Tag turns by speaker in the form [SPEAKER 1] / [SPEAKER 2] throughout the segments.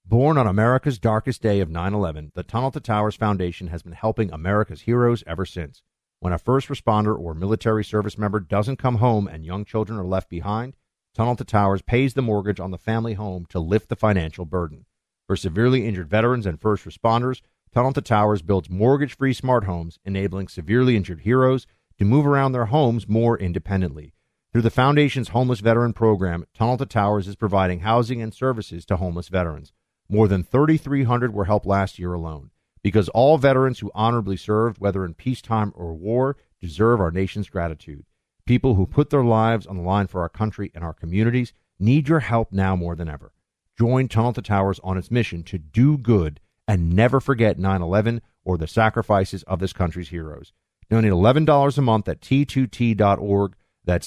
[SPEAKER 1] Born on America's darkest day of 9/11, the Tunnel to Towers Foundation has been helping America's heroes ever since. When a first responder or military service member doesn't come home and young children are left behind, Tunnel to Towers pays the mortgage on the family home to lift the financial burden. For severely injured veterans and first responders, Tunnel to Towers builds mortgage-free smart homes, enabling severely injured heroes to move around their homes more independently. Through the Foundation's Homeless Veteran Program, Tunnel to Towers is providing housing and services to homeless veterans. More than 3,300 were helped last year alone. Because all veterans who honorably served, whether in peacetime or war, deserve our nation's gratitude. People who put their lives on the line for our country and our communities need your help now more than ever. Join Tunnel to Towers on its mission to do good and never forget 9/11 or the sacrifices of this country's heroes. Donate $11 a month at T2T.org. That's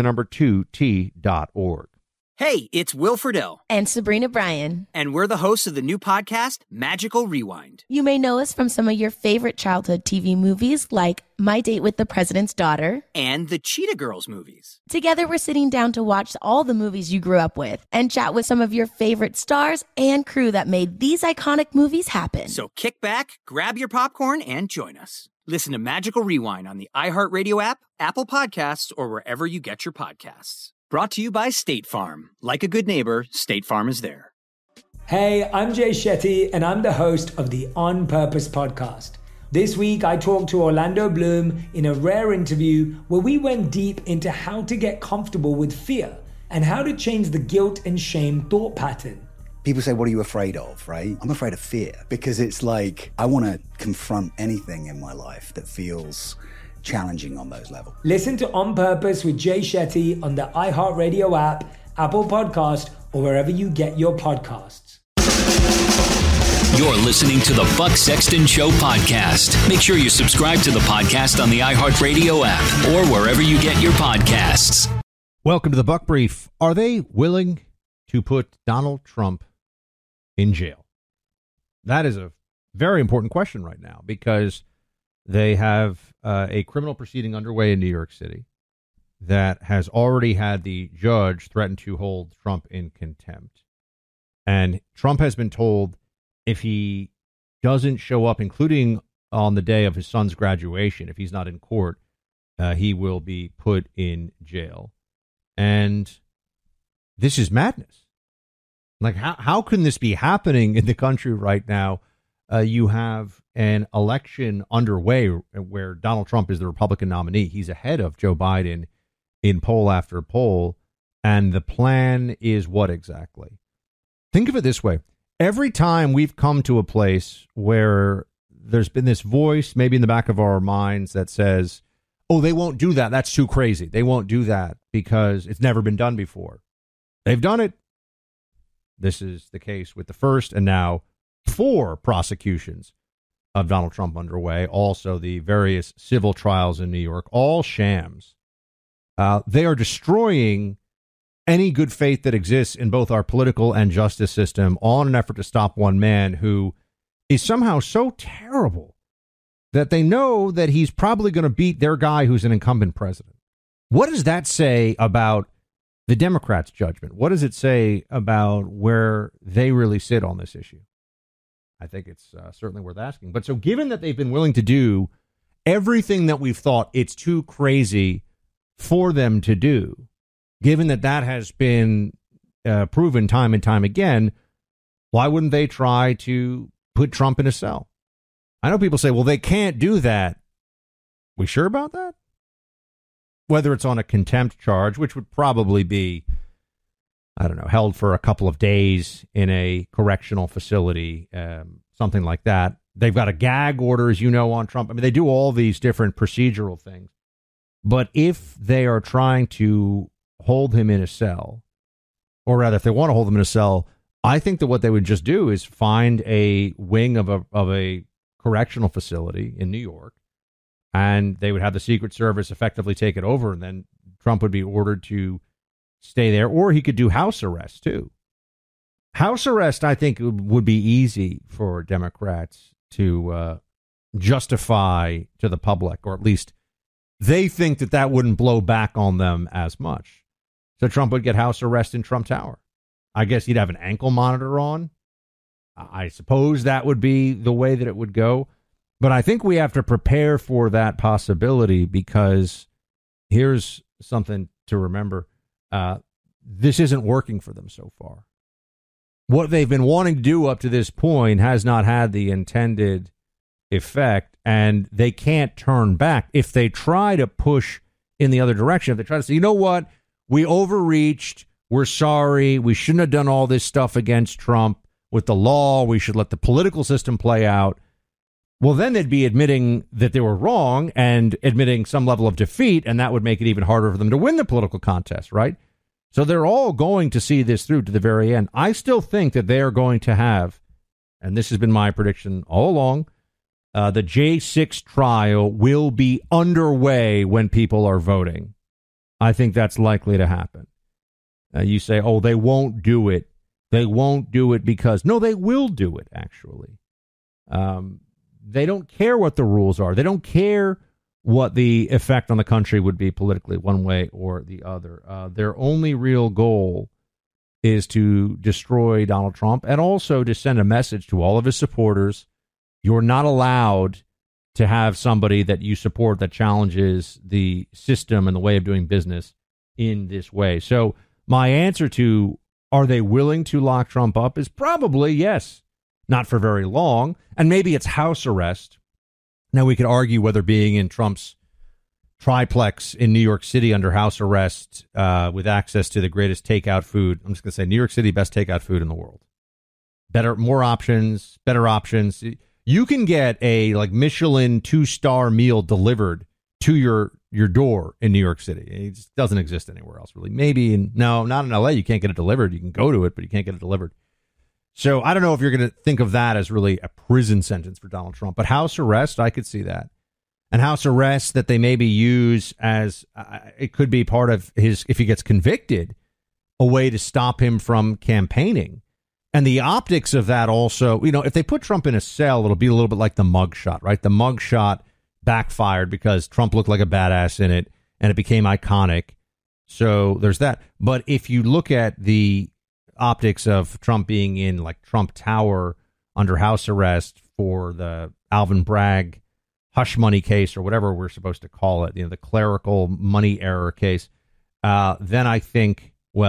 [SPEAKER 1] T2T.org.
[SPEAKER 2] Hey, it's Will Friedle.
[SPEAKER 3] And Sabrina Bryan.
[SPEAKER 2] And we're the hosts of the new podcast, Magical Rewind.
[SPEAKER 3] You may know us from some of your favorite childhood TV movies like My Date with the President's Daughter.
[SPEAKER 2] And the Cheetah Girls movies.
[SPEAKER 3] Together, we're sitting down to watch all the movies you grew up with and chat with some of your favorite stars and crew that made these iconic movies happen.
[SPEAKER 2] So kick back, grab your popcorn, and join us. Listen to Magical Rewind on the iHeartRadio app, Apple Podcasts, or wherever you get your podcasts. Brought to you by State Farm. Like a good neighbor, State Farm is there.
[SPEAKER 4] Hey, I'm Jay Shetty, and I'm the host of the On Purpose podcast. This week, I talked to Orlando Bloom in a rare interview where we went deep into how to get comfortable with fear and how to change the guilt and shame thought pattern.
[SPEAKER 5] People say, what are you afraid of, right? I'm afraid of fear because it's like I want to confront anything in my life that feels challenging on those levels.
[SPEAKER 4] Listen to On Purpose with Jay Shetty on the iHeartRadio app, Apple Podcast, or wherever you get your podcasts.
[SPEAKER 6] You're listening to the Buck Sexton Show podcast. Make sure you subscribe to the podcast on the iHeartRadio app or wherever you get your podcasts.
[SPEAKER 1] Welcome to the Buck Brief. Are they willing to put Donald Trump in jail? That is a very important question right now because they have a criminal proceeding underway in New York City that has already had the judge threaten to hold Trump in contempt. And Trump has been told if he doesn't show up, including on the day of his son's graduation, if he's not in court, he will be put in jail. And this is madness. Like, how can this be happening in the country right now? You have an election underway where Donald Trump is the Republican nominee. He's ahead of Joe Biden in poll after poll. And the plan is what exactly? Think of it this way. Every time we've come to a place where there's been this voice, maybe in the back of our minds, that says, oh, they won't do that. That's too crazy. They won't do that because it's never been done before. They've done it. This is the case with the first and now 4 prosecutions of Donald Trump underway. Also, the various civil trials in New York, all shams. They are destroying any good faith that exists in both our political and justice system on an effort to stop one man who is somehow so terrible that they know that he's probably going to beat their guy who's an incumbent president. What does that say about the Democrats' judgment? What does it say about where they really sit on this issue? I think it's certainly worth asking. But so given that they've been willing to do everything that we've thought it's too crazy for them to do, given that that has been proven time and time again, why wouldn't they try to put Trump in a cell? I know people say, well, they can't do that. We sure about that? Whether it's on a contempt charge, which would probably be, I don't know, held for a couple of days in a correctional facility, something like that. They've got a gag order, as you know, on Trump. I mean, they do all these different procedural things. But if they are trying to hold him in a cell, or rather, if they want to hold him in a cell, I think that what they would just do is find a wing of a correctional facility in New York, and they would have the Secret Service effectively take it over, and then Trump would be ordered to stay there, or he could do house arrest, too. House arrest, I think, would be easy for Democrats to justify to the public, or at least they think that that wouldn't blow back on them as much. So Trump would get house arrest in Trump Tower. I guess he'd have an ankle monitor on. I suppose that would be the way that it would go. But I think we have to prepare for that possibility, because here's something to remember. This isn't working for them so far. What they've been wanting to do up to this point has not had the intended effect, and they can't turn back. If they try to push in the other direction, if they try to say, you know what, we overreached, we're sorry, we shouldn't have done all this stuff against Trump with the law, we should let the political system play out, well, then they'd be admitting that they were wrong and admitting some level of defeat, and that would make it even harder for them to win the political contest, right? So they're all going to see this through to the very end. I still think that they are going to have, and this has been my prediction all along, the J6 trial will be underway when people are voting. I think that's likely to happen. You say, oh, they won't do it. They won't do it because... No, they will do it, actually. They don't care what the rules are. They don't care what the effect on the country would be politically, one way or the other. Their only real goal is to destroy Donald Trump, and also to send a message to all of his supporters. You're not allowed to have somebody that you support that challenges the system and the way of doing business in this way. So my answer to, are they willing to lock Trump up, is probably yes. Not for very long, and maybe it's house arrest. Now, we could argue whether being in Trump's triplex in New York City under house arrest with access to the greatest takeout food, I'm just going to say New York City, best takeout food in the world. More options, better options. You can get a Michelin 2-star meal delivered to your door in New York City. It just doesn't exist anywhere else, really. Maybe not in LA. You can't get it delivered. You can go to it, but you can't get it delivered. So I don't know if you're going to think of that as really a prison sentence for Donald Trump, but house arrest, I could see that. And house arrest that they maybe use as, it could be part of his, if he gets convicted, a way to stop him from campaigning. And the optics of that also, if they put Trump in a cell, it'll be a little bit like the mugshot, right? The mugshot backfired because Trump looked like a badass in it, and it became iconic. So there's that. But if you look at the optics of Trump being in Trump Tower under house arrest for the Alvin Bragg hush money case, or whatever we're supposed to call it, the clerical money error case, then I think,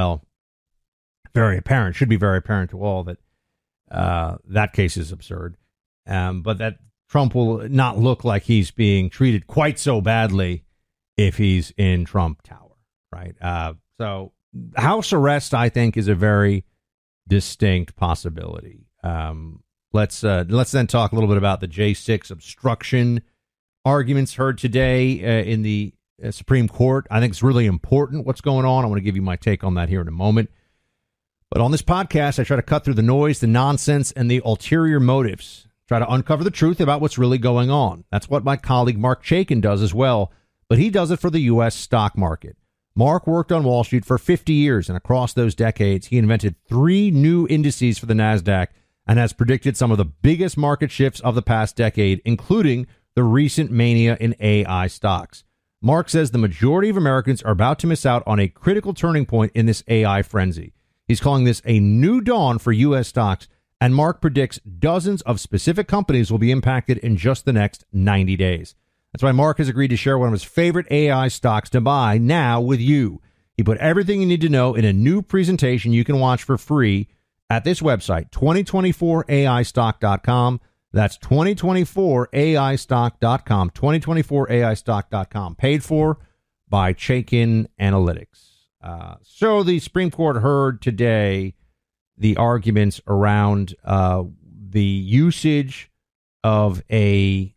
[SPEAKER 1] should be very apparent to all that that case is absurd. But that Trump will not look like he's being treated quite so badly if he's in Trump Tower, right? So house arrest, I think, is a very distinct possibility. Let's then talk a little bit about the J6 obstruction arguments heard today in the Supreme Court. I think it's really important what's going on. I want to give you my take on that here in a moment. But on this podcast, I try to cut through the noise, the nonsense, and the ulterior motives. Try to uncover the truth about what's really going on. That's what my colleague Marc Chaikin does as well, but he does it for the U.S. stock market. Mark worked on Wall Street for 50 years, and across those decades, he invented 3 new indices for the NASDAQ and has predicted some of the biggest market shifts of the past decade, including the recent mania in AI stocks. Mark says the majority of Americans are about to miss out on a critical turning point in this AI frenzy. He's calling this a new dawn for U.S. stocks, and Mark predicts dozens of specific companies will be impacted in just the next 90 days. That's why Mark has agreed to share one of his favorite AI stocks to buy now with you. He put everything you need to know in a new presentation you can watch for free at this website, 2024aistock.com. That's 2024aistock.com, 2024aistock.com, paid for by Chaikin Analytics. So the Supreme Court heard today the arguments around the usage of a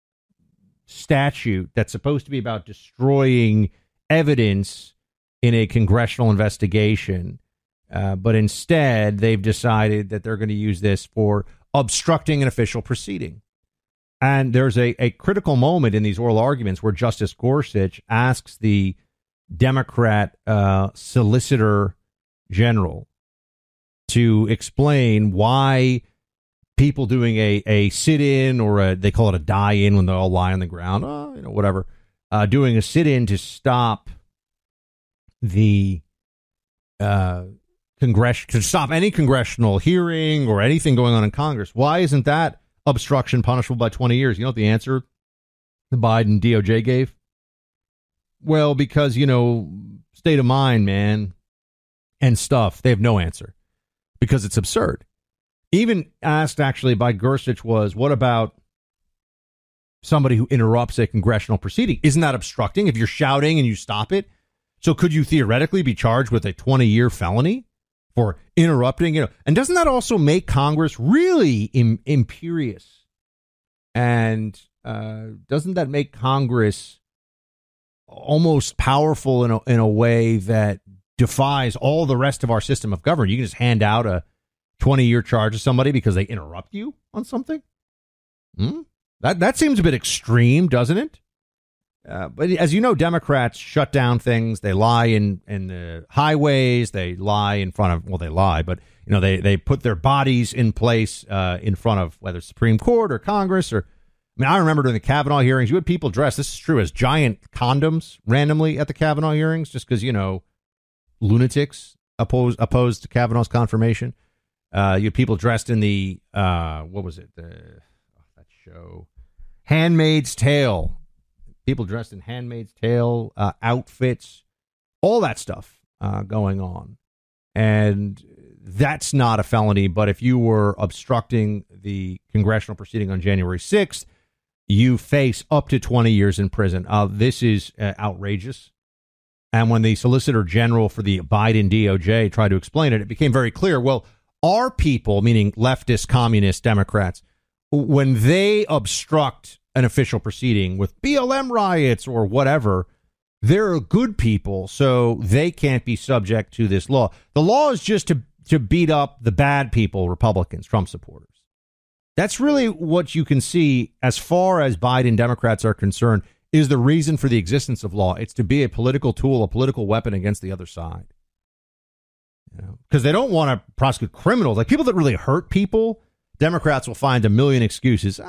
[SPEAKER 1] statute that's supposed to be about destroying evidence in a congressional investigation. But instead, they've decided that they're going to use this for obstructing an official proceeding. And there's a critical moment in these oral arguments where Justice Gorsuch asks the Democrat Solicitor General to explain why people doing a sit-in or they call it a die-in when they all lie on the ground, whatever, doing a sit-in to stop the to stop any congressional hearing or anything going on in Congress. Why isn't that obstruction punishable by 20 years? You know what the answer the Biden DOJ gave? Well, because, state of mind, man, and stuff. They have no answer because it's absurd. Even asked actually by Gorsuch was, what about somebody who interrupts a congressional proceeding? Isn't that obstructing if you're shouting and you stop it? So could you theoretically be charged with a 20-year felony for interrupting? And doesn't that also make Congress really imperious? And doesn't that make Congress almost powerful in a way that defies all the rest of our system of government? You can just hand out a 20-year charge to somebody because they interrupt you on something. That seems a bit extreme, doesn't it? But as you know, Democrats shut down things. They lie in the highways. They lie in front of, well, they lie, but they put their bodies in place in front of whether Supreme Court or Congress or. I remember during the Kavanaugh hearings, you had people dressed, this is true, as giant condoms randomly at the Kavanaugh hearings, just because, lunatics opposed to Kavanaugh's confirmation. You had people dressed in the, what was it? That show, Handmaid's Tale. People dressed in Handmaid's Tale outfits, all that stuff going on. And that's not a felony. But if you were obstructing the congressional proceeding on January 6th, you face up to 20 years in prison. This is outrageous. And when the Solicitor General for the Biden DOJ tried to explain it, it became very clear. Well, our people, meaning leftist, communist Democrats, when they obstruct an official proceeding with BLM riots or whatever, they're good people, so they can't be subject to this law. The law is just to beat up the bad people, Republicans, Trump supporters. That's really what you can see as far as Biden Democrats are concerned is the reason for the existence of law. It's to be a political tool, a political weapon against the other side. Because they don't want to prosecute criminals. Like people that really hurt people, Democrats will find a million excuses.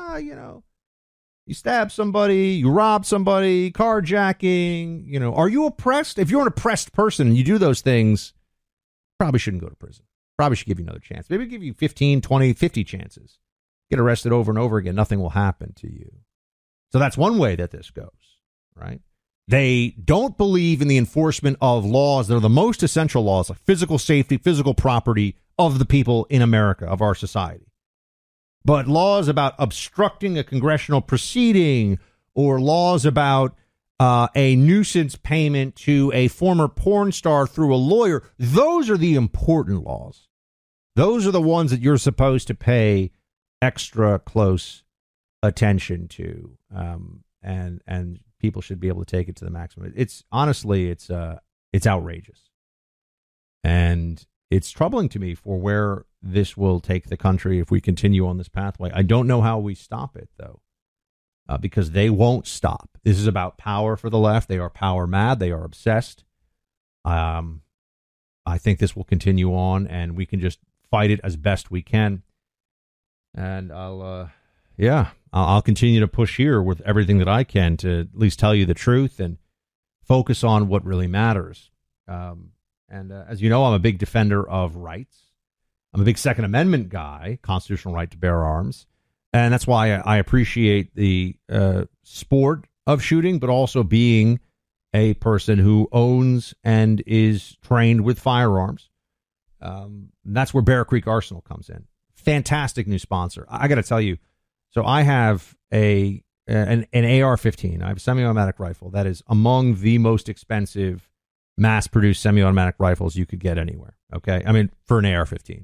[SPEAKER 1] You stab somebody, you rob somebody, carjacking, are you oppressed? If you're an oppressed person and you do those things, probably shouldn't go to prison. Probably should give you another chance. Maybe give you 15, 20, 50 chances. Get arrested over and over again. Nothing will happen to you. So that's one way that this goes, right? They don't believe in the enforcement of laws that are the most essential laws, like physical safety, physical property of the people in America, of our society. But laws about obstructing a congressional proceeding or laws about a nuisance payment to a former porn star through a lawyer, those are the important laws. Those are the ones that you're supposed to pay extra close attention to, and people should be able to take it to the maximum. It's honestly, it's outrageous, and it's troubling to me for where this will take the country if we continue on this pathway. I don't know how we stop it, though, because they won't stop. This is about power for the left. They are power mad. They are obsessed. I think this will continue on, and we can just fight it as best we can. And I'll continue to push here with everything that I can to at least tell you the truth and focus on what really matters. As you know, I'm a big defender of rights. I'm a big Second Amendment guy, constitutional right to bear arms. And that's why I appreciate the sport of shooting, but also being a person who owns and is trained with firearms. That's where Bear Creek Arsenal comes in. Fantastic new sponsor. I got to tell you, so I have an AR-15. I have a semi-automatic rifle that is among the most expensive mass-produced semi-automatic rifles you could get anywhere. Okay, I mean for an AR-15,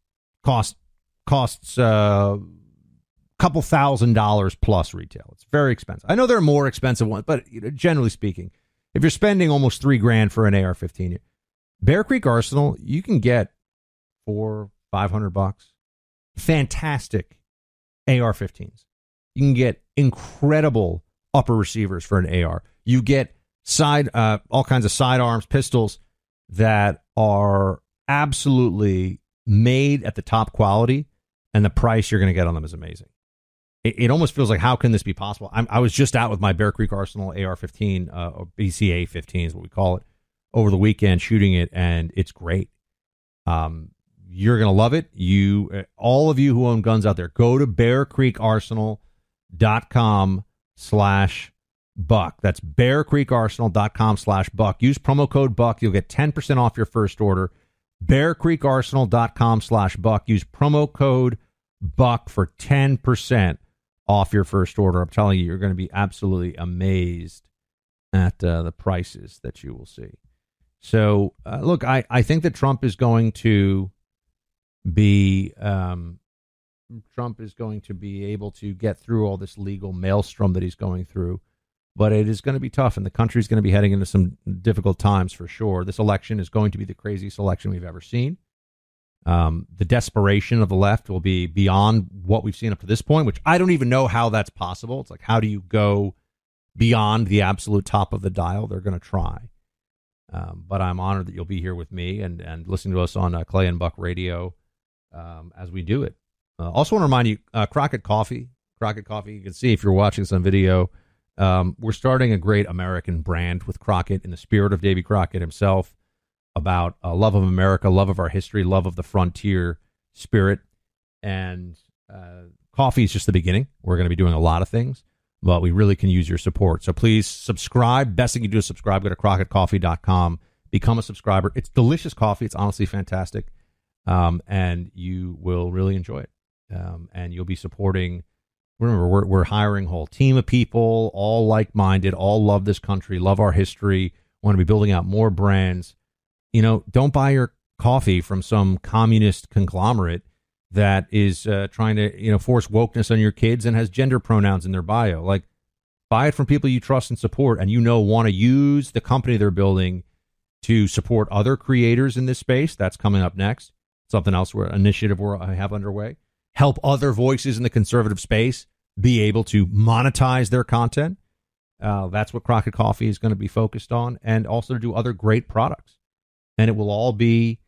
[SPEAKER 1] costs a couple $1,000s plus retail. It's very expensive. I know there are more expensive ones, but generally speaking, if you're spending almost $3,000 for an AR-15, Bear Creek Arsenal you can get for $500. Fantastic AR-15s. You can get incredible upper receivers for an AR. You get all kinds of sidearms, pistols that are absolutely made at the top quality, and the price you're going to get on them is amazing. It almost feels like, how can this be possible? I was just out with my Bear Creek Arsenal AR-15, or BCA-15 is what we call it, over the weekend shooting it, and it's great. You're going to love it. All of you who own guns out there, go to bearcreekarsenal.com/buck. That's bearcreekarsenal.com/buck. Use promo code BUCK. You'll get 10% off your first order. bearcreekarsenal.com/buck. Use promo code BUCK for 10% off your first order. I'm telling you, you're going to be absolutely amazed at the prices that you will see. So, look, I think that Trump is going to be able to get through all this legal maelstrom that he's going through, but it is going to be tough, and the country is going to be heading into some difficult times for sure. This election is going to be the craziest election we've ever seen. The desperation of the left will be beyond what we've seen up to this point, which I don't even know how that's possible. It's like, how do you go beyond the absolute top of the dial? They're going to try. But I'm honored that you'll be here with me and listening to us on Clay and Buck Radio as we do it. Also want to remind you, Crockett Coffee, you can see if you're watching this on video, we're starting a great American brand with Crockett in the spirit of Davy Crockett himself, about love of America, love of our history, love of the frontier spirit. And coffee is just the beginning. We're going to be doing a lot of things, but we really can use your support. So please subscribe. Best thing you do is subscribe. Go to crockettcoffee.com. Become a subscriber. It's delicious coffee. It's honestly fantastic. And you will really enjoy it. And you'll be supporting. Remember, we're hiring a whole team of people, all like-minded, all love this country, love our history, want to be building out more brands. You know, don't buy your coffee from some communist conglomerate that is trying to, force wokeness on your kids and has gender pronouns in their bio. Like, buy it from people you trust and support and want to use the company they're building to support other creators in this space. That's coming up next. Something else, initiative I have underway. Help other voices in the conservative space be able to monetize their content. That's what Crockett Coffee is going to be focused on, and also to do other great products. And it will all be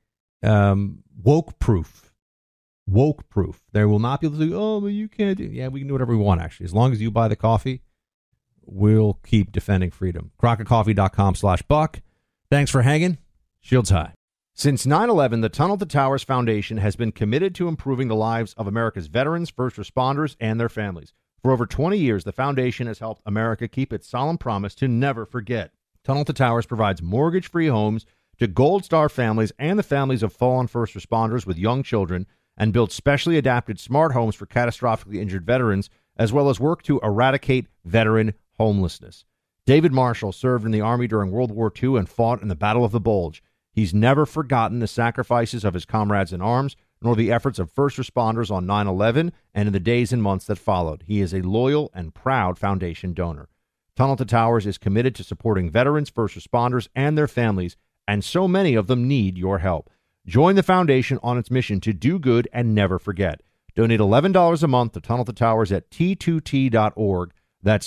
[SPEAKER 1] woke-proof. Woke-proof. There will not be able to do, but you can't do. Yeah, we can do whatever we want, actually. As long as you buy the coffee, we'll keep defending freedom. crockettcoffee.com/buck. Thanks for hanging. Shields high. Since 9/11, the Tunnel to Towers Foundation has been committed to improving the lives of America's veterans, first responders, and their families. For over 20 years, the foundation has helped America keep its solemn promise to never forget. Tunnel to Towers provides mortgage-free homes to Gold Star families and the families of fallen first responders with young children, and builds specially adapted smart homes for catastrophically injured veterans, as well as work to eradicate veteran homelessness. David Marshall served in the Army during World War II and fought in the Battle of the Bulge. He's never forgotten the sacrifices of his comrades in arms, nor the efforts of first responders on 9/11 and in the days and months that followed. He is a loyal and proud foundation donor. Tunnel to Towers is committed to supporting veterans, first responders, and their families, and so many of them need your help. Join the foundation on its mission to do good and never forget. Donate $11 a month to Tunnel to Towers at T2T.org. That's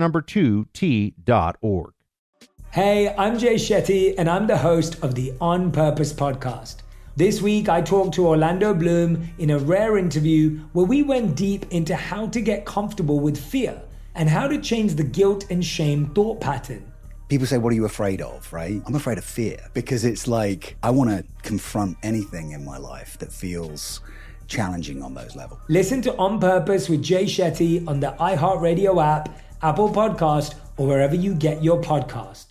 [SPEAKER 1] T2T.org.
[SPEAKER 4] Hey, I'm Jay Shetty, and I'm the host of the On Purpose podcast. This week, I talked to Orlando Bloom in a rare interview where we went deep into how to get comfortable with fear and how to change the guilt and shame thought pattern.
[SPEAKER 5] People say, what are you afraid of, right? I'm afraid of fear, because it's like, I want to confront anything in my life that feels challenging on those levels.
[SPEAKER 4] Listen to On Purpose with Jay Shetty on the iHeartRadio app, Apple Podcast, or wherever you get your podcasts.